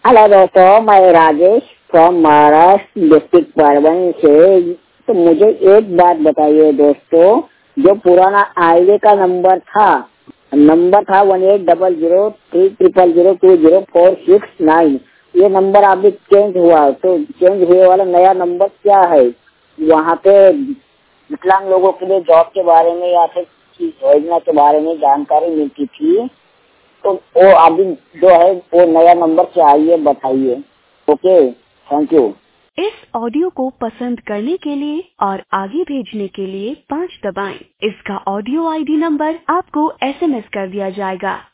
Hello दोस्तों, मैं Rajesh from Maharashtra district Parbhani से। तो मुझे एक बात बताइए दोस्तों, जो पुराना आईडी का नंबर था 180030020469, ये नंबर अभी चेंज हुआ, तो चेंज हुए वाला नया नंबर क्या है? वहाँ पे विकलांग लोगों के लिए जॉब के बारे में या फिर योजना के बारे में जानकारी मिलती थी, तो वो अभी जो है वो नया नंबर चाहिए, बताइए। Okay, thank you. इस ऑडियो को पसंद करने के लिए और आगे भेजने के लिए 5 दबाएं। इसका ऑडियो आईडी नंबर आपको SMS कर दिया जाएगा।